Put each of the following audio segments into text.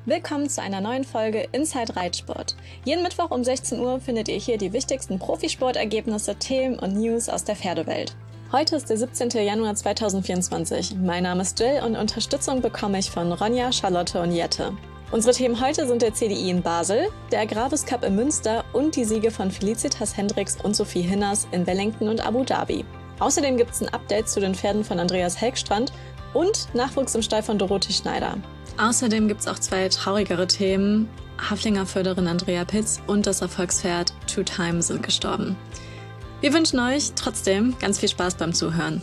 Willkommen zu einer neuen Folge Inside Reitsport. Jeden Mittwoch um 16 Uhr findet ihr hier die wichtigsten Profisportergebnisse, Themen und News aus der Pferdewelt. Heute ist der 17. Januar 2024. Mein Name ist Jill und Unterstützung bekomme ich von Ronja, Charlotte und Jette. Unsere Themen heute sind der CDI in Basel, der Agravis Cup in Münster und die Siege von Felicitas Hendricks und Sophie Hinners in Wellington und Abu Dhabi. Außerdem gibt es ein Update zu den Pferden von Andreas Helgstrand und Nachwuchs im Stall von Dorothee Schneider. Außerdem gibt es auch zwei traurigere Themen. Haflinger Förderin Andrea Pitz und das Erfolgspferd Two Time sind gestorben. Wir wünschen euch trotzdem ganz viel Spaß beim Zuhören.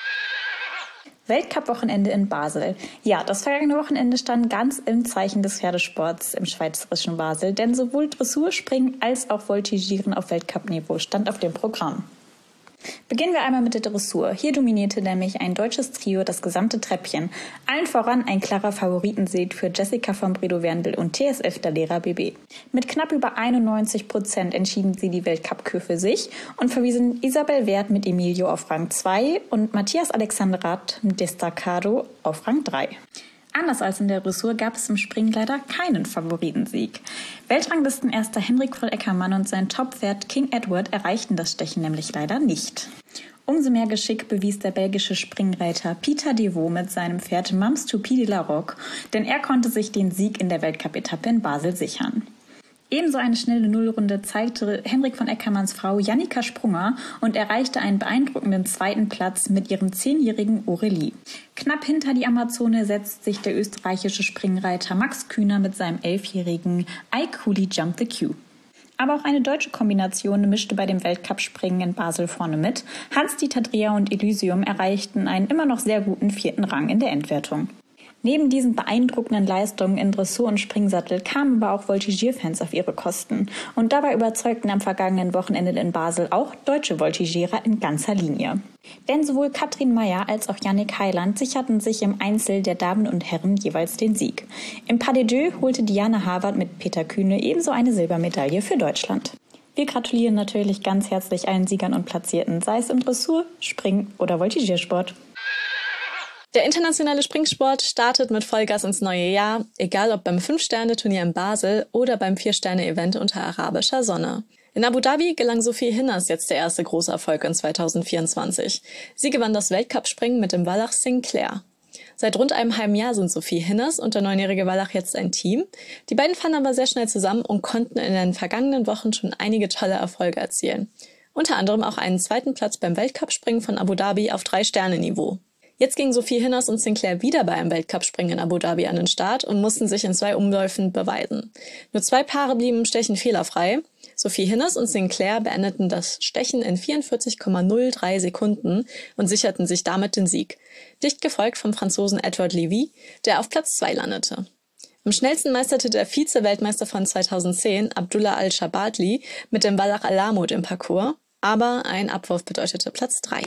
Weltcup-Wochenende in Basel. Ja, das vergangene Wochenende stand ganz im Zeichen des Pferdesports im schweizerischen Basel, denn sowohl Dressur, Springen als auch Voltigieren auf Weltcup-Niveau stand auf dem Programm. Beginnen wir einmal mit der Dressur. Hier dominierte nämlich ein deutsches Trio das gesamte Treppchen. Allen voran ein klarer Favoritensieg für Jessica von Bredow-Werndl und TSF Dalera BB. Mit knapp über 91% entschieden sie die Weltcup-Kür für sich und verwiesen Isabel Wert mit Emilio auf Rang 2 und Matthias Alexandrat mit Destacado auf Rang 3. Anders als in der Dressur gab es im Springen leider keinen Favoritensieg. Weltranglistenerster Henrik Voll-Eckermann und sein Top-Pferd King Edward erreichten das Stechen nämlich leider nicht. Umso mehr Geschick bewies der belgische Springreiter Pieter Devaux mit seinem Pferd Mams Toupie de la Roque, denn er konnte sich den Sieg in der Weltcup-Etappe in Basel sichern. Ebenso eine schnelle Nullrunde zeigte Henrik von Eckermanns Frau Jannika Sprunger und erreichte einen beeindruckenden zweiten Platz mit ihrem 10-jährigen Aurelie. Knapp hinter die Amazone setzt sich der österreichische Springreiter Max Kühner mit seinem 11-jährigen I Cooley Jump the Q. Aber auch eine deutsche Kombination mischte bei dem Weltcup-Springen in Basel vorne mit. Hans-Dieter Dreher und Elysium erreichten einen immer noch sehr guten 4. Rang in der Endwertung. Neben diesen beeindruckenden Leistungen in Dressur und Springsattel kamen aber auch Voltigierfans auf ihre Kosten. Und dabei überzeugten am vergangenen Wochenende in Basel auch deutsche Voltigierer in ganzer Linie. Denn sowohl Katrin Meyer als auch Yannick Heiland sicherten sich im Einzel der Damen und Herren jeweils den Sieg. Im Pas de Deux holte Diana Harvard mit Peter Kühne ebenso eine Silbermedaille für Deutschland. Wir gratulieren natürlich ganz herzlich allen Siegern und Platzierten, sei es im Dressur, Spring- oder Voltigiersport. Der internationale Springsport startet mit Vollgas ins neue Jahr, egal ob beim 5-Sterne-Turnier in Basel oder beim 4-Sterne-Event unter arabischer Sonne. In Abu Dhabi gelang Sophie Hinners jetzt der erste große Erfolg in 2024. Sie gewann das Weltcup-Springen mit dem Wallach Sinclair. Seit rund einem halben Jahr sind Sophie Hinners und der 9-jährige Wallach jetzt ein Team. Die beiden fanden aber sehr schnell zusammen und konnten in den vergangenen Wochen schon einige tolle Erfolge erzielen. Unter anderem auch einen zweiten Platz beim Weltcup-Springen von Abu Dhabi auf 3-Sterne-Niveau. Jetzt gingen Sophie Hinners und Sinclair wieder bei einem Weltcup-Springen in Abu Dhabi an den Start und mussten sich in 2 Umläufen beweisen. Nur 2 Paare blieben im Stechen fehlerfrei. Sophie Hinners und Sinclair beendeten das Stechen in 44,03 Sekunden und sicherten sich damit den Sieg. Dicht gefolgt vom Franzosen Edouard Lévy, der auf Platz 2 landete. Am schnellsten meisterte der Vize-Weltmeister von 2010, Abdullah Al-Shabatli, mit dem Wallach Alamut im Parcours, aber ein Abwurf bedeutete Platz 3.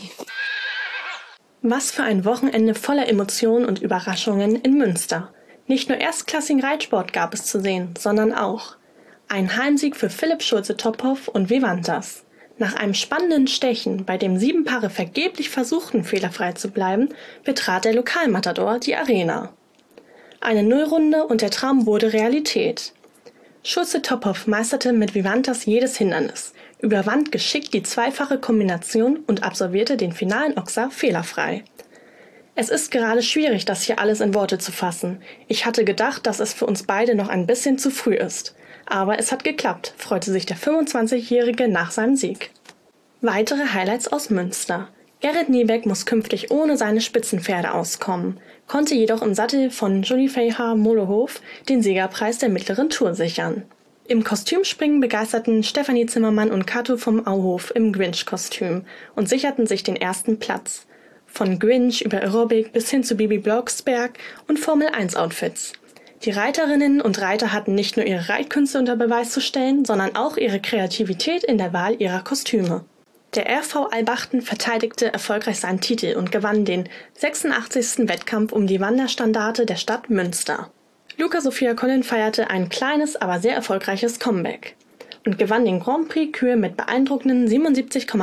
Was für ein Wochenende voller Emotionen und Überraschungen in Münster. Nicht nur erstklassigen Reitsport gab es zu sehen, sondern auch ein Heimsieg für Philipp Schulze-Tophoff und Vivantas. Nach einem spannenden Stechen, bei dem 7 Paare vergeblich versuchten, fehlerfrei zu bleiben, betrat der Lokalmatador die Arena. Eine Nullrunde und der Traum wurde Realität. Schulze-Tophoff meisterte mit Vivantas jedes Hindernis, überwand geschickt die zweifache Kombination und absolvierte den finalen Ochser fehlerfrei. Es ist gerade schwierig, das hier alles in Worte zu fassen. Ich hatte gedacht, dass es für uns beide noch ein bisschen zu früh ist. Aber es hat geklappt, freute sich der 25-Jährige nach seinem Sieg. Weitere Highlights aus Münster. Gerrit Niebeck muss künftig ohne seine Spitzenpferde auskommen, konnte jedoch im Sattel von Julifeha Molohov den Siegerpreis der mittleren Tour sichern. Im Kostümspringen begeisterten Stefanie Zimmermann und Kato vom Auhof im Grinch-Kostüm und sicherten sich den ersten Platz. Von Grinch über Aerobic bis hin zu Bibi Blocksberg und Formel-1-Outfits. Die Reiterinnen und Reiter hatten nicht nur ihre Reitkünste unter Beweis zu stellen, sondern auch ihre Kreativität in der Wahl ihrer Kostüme. Der RV Albachten verteidigte erfolgreich seinen Titel und gewann den 86. Wettkampf um die Wanderstandarte der Stadt Münster. Luca Sophia Collin feierte ein kleines, aber sehr erfolgreiches Comeback und gewann den Grand Prix Kür mit beeindruckenden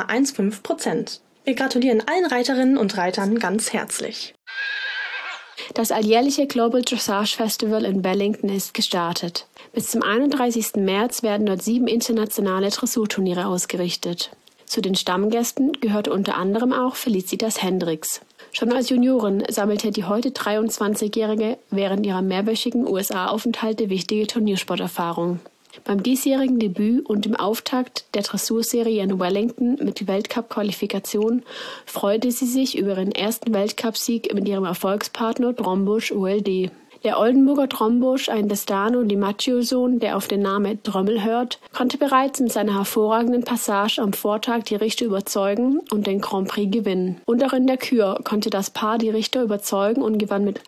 77,15%. Wir gratulieren allen Reiterinnen und Reitern ganz herzlich. Das alljährliche Global Dressage Festival in Wellington ist gestartet. Bis zum 31. März werden dort 7 internationale Dressurturniere ausgerichtet. Zu den Stammgästen gehörte unter anderem auch Felicitas Hendricks. Schon als Juniorin sammelte die heute 23-Jährige während ihrer mehrwöchigen USA-Aufenthalte wichtige Turniersporterfahrung. Beim diesjährigen Debüt und im Auftakt der Dressurserie in Wellington mit Weltcup-Qualifikation freute sie sich über ihren ersten Weltcupsieg mit ihrem Erfolgspartner Drombusch ULD. Der Oldenburger Drombusch, ein Destano Di Maggio-Sohn, der auf den Namen Drömmel hört, konnte bereits mit seiner hervorragenden Passage am Vortag die Richter überzeugen und den Grand Prix gewinnen. Und auch in der Kür konnte das Paar die Richter überzeugen und gewann mit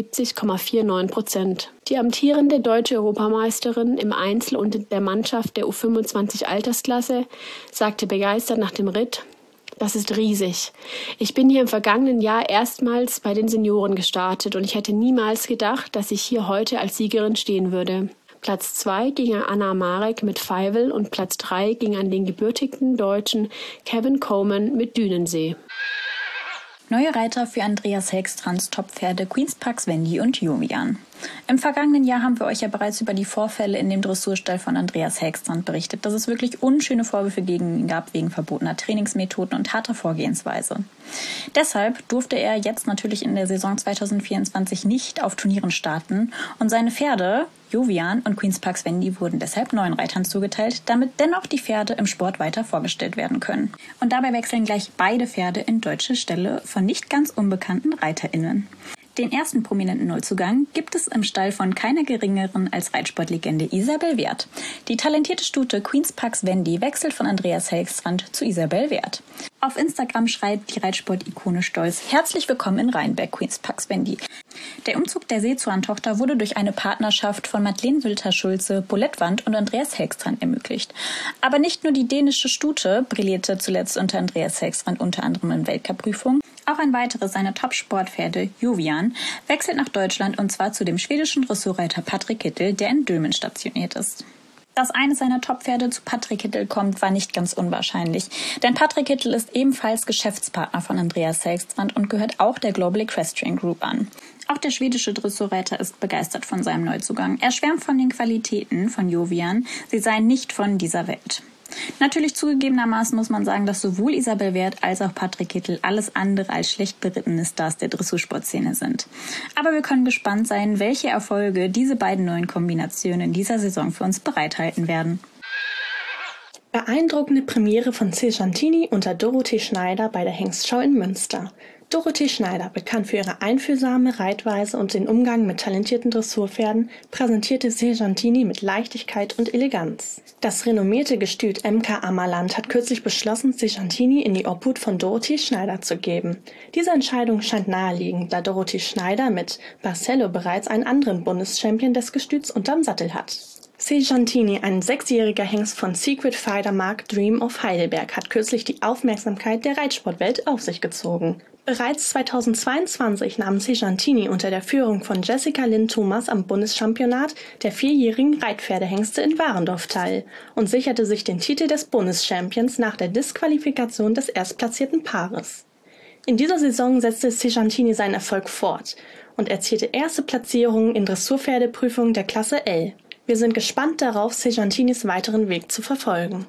78,49%. Die amtierende deutsche Europameisterin im Einzel und in der Mannschaft der U25 Altersklasse sagte begeistert nach dem Ritt: Das ist riesig. Ich bin hier im vergangenen Jahr erstmals bei den Senioren gestartet und ich hätte niemals gedacht, dass ich hier heute als Siegerin stehen würde. Platz 2 ging an Anna Marek mit Feivel und Platz 3 ging an den gebürtigen Deutschen Kevin Coleman mit Dünensee. Neue Reiter für Andreas Helgstrands Top-Pferde Queen's Parks Wendy und Jovian. Im vergangenen Jahr haben wir euch ja bereits über die Vorfälle in dem Dressurstall von Andreas Helgstrand berichtet, dass es wirklich unschöne Vorwürfe gegen ihn gab wegen verbotener Trainingsmethoden und harter Vorgehensweise. Deshalb durfte er jetzt natürlich in der Saison 2024 nicht auf Turnieren starten und seine Pferde Jovian und Queen's Parks Wendy wurden deshalb neuen Reitern zugeteilt, damit dennoch die Pferde im Sport weiter vorgestellt werden können. Und dabei wechseln gleich beide Pferde in deutsche Ställe von nicht ganz unbekannten ReiterInnen. Den ersten prominenten Neuzugang gibt es im Stall von keiner geringeren als Reitsportlegende Isabel Werth. Die talentierte Stute Queen's Parks Wendy wechselt von Andreas Helgstrand zu Isabel Werth. Auf Instagram schreibt die Reitsport-Ikone stolz: Herzlich willkommen in Rheinberg, Queen's Parks Wendy. Der Umzug der Seezuan-Tochter wurde durch eine Partnerschaft von Madeleine Sülter-Schulze, Bolettwand und Andreas Helgstrand ermöglicht. Aber nicht nur die dänische Stute brillierte zuletzt unter Andreas Helgstrand unter anderem in Weltcup-Prüfungen. Auch ein weiteres seiner Top-Sportpferde, Jovian, wechselt nach Deutschland und zwar zu dem schwedischen Dressurreiter Patrick Kittel, der in Dülmen stationiert ist. Dass eines seiner Top-Pferde zu Patrick Kittel kommt, war nicht ganz unwahrscheinlich. Denn Patrick Kittel ist ebenfalls Geschäftspartner von Andreas Helgstrand und gehört auch der Global Equestrian Group an. Auch der schwedische Dressurreiter ist begeistert von seinem Neuzugang. Er schwärmt von den Qualitäten von Jovian, sie seien nicht von dieser Welt. Natürlich zugegebenermaßen muss man sagen, dass sowohl Isabel Werth als auch Patrick Kittel alles andere als schlecht berittene Stars der Dressursportszene sind. Aber wir können gespannt sein, welche Erfolge diese beiden neuen Kombinationen in dieser Saison für uns bereithalten werden. Beeindruckende Premiere von Sejantin unter Dorothee Schneider bei der Hengstschau in Münster. Dorothee Schneider, bekannt für ihre einfühlsame Reitweise und den Umgang mit talentierten Dressurpferden, präsentierte Sejantin mit Leichtigkeit und Eleganz. Das renommierte Gestüt MK Ammerland hat kürzlich beschlossen, Sejantin in die Obhut von Dorothee Schneider zu geben. Diese Entscheidung scheint naheliegend, da Dorothee Schneider mit Barcello bereits einen anderen Bundeschampion des Gestüts unterm Sattel hat. Sejantin, ein 6-jähriger Hengst von Secret Fighter Mark Dream of Heidelberg, hat kürzlich die Aufmerksamkeit der Reitsportwelt auf sich gezogen. Bereits 2022 nahm Sejantin unter der Führung von Jessica Lynn Thomas am Bundeschampionat der 4-jährigen Reitpferdehengste in Warendorf teil und sicherte sich den Titel des Bundeschampions nach der Disqualifikation des erstplatzierten Paares. In dieser Saison setzte Sejantin seinen Erfolg fort und erzielte erste Platzierungen in Dressurpferdeprüfungen der Klasse L. Wir sind gespannt darauf, Sejantinis weiteren Weg zu verfolgen.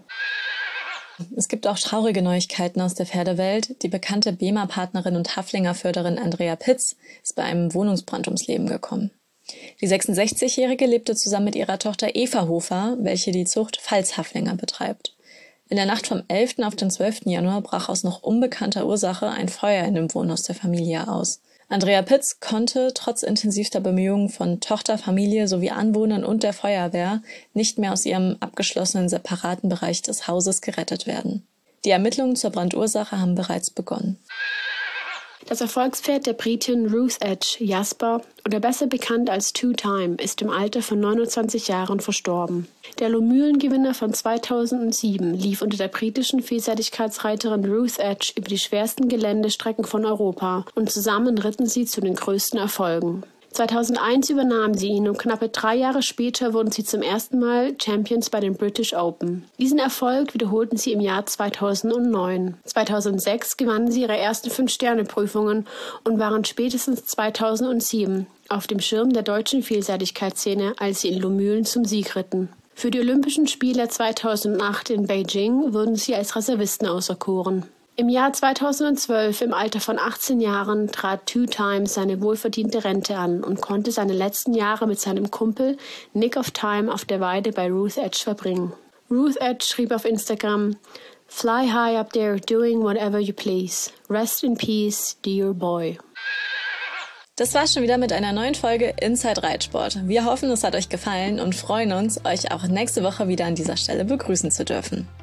Es gibt auch traurige Neuigkeiten aus der Pferdewelt. Die bekannte BEMA-Partnerin und Haflinger-Förderin Andrea Pitz ist bei einem Wohnungsbrand ums Leben gekommen. Die 66-Jährige lebte zusammen mit ihrer Tochter Eva Hofer, welche die Zucht Pfalz-Haflinger betreibt. In der Nacht vom 11. auf den 12. Januar brach aus noch unbekannter Ursache ein Feuer in dem Wohnhaus der Familie aus. Andrea Pitz konnte trotz intensivster Bemühungen von Tochter, Familie sowie Anwohnern und der Feuerwehr nicht mehr aus ihrem abgeschlossenen separaten Bereich des Hauses gerettet werden. Die Ermittlungen zur Brandursache haben bereits begonnen. Das Erfolgspferd der Britin Ruth Edge, Jasper, oder besser bekannt als Two Time, ist im Alter von 29 Jahren verstorben. Der Lomülen-Gewinner von 2007 lief unter der britischen Vielseitigkeitsreiterin Ruth Edge über die schwersten Geländestrecken von Europa und zusammen ritten sie zu den größten Erfolgen. 2001 übernahm sie ihn und knappe 3 Jahre später wurden sie zum ersten Mal Champions bei den British Open. Diesen Erfolg wiederholten sie im Jahr 2009. 2006 gewannen sie ihre ersten 5-Sterne-Prüfungen und waren spätestens 2007 auf dem Schirm der deutschen Vielseitigkeitsszene, als sie in Lumülen zum Sieg ritten. Für die Olympischen Spiele 2008 in Beijing wurden sie als Reservisten auserkoren. Im Jahr 2012, im Alter von 18 Jahren, trat Two Times seine wohlverdiente Rente an und konnte seine letzten Jahre mit seinem Kumpel Nick of Time auf der Weide bei Ruth Edge verbringen. Ruth Edge schrieb auf Instagram: "Fly high up there, doing whatever you please. Rest in peace, dear boy." Das war's schon wieder mit einer neuen Folge Inside Reitsport. Wir hoffen, es hat euch gefallen und freuen uns, euch auch nächste Woche wieder an dieser Stelle begrüßen zu dürfen.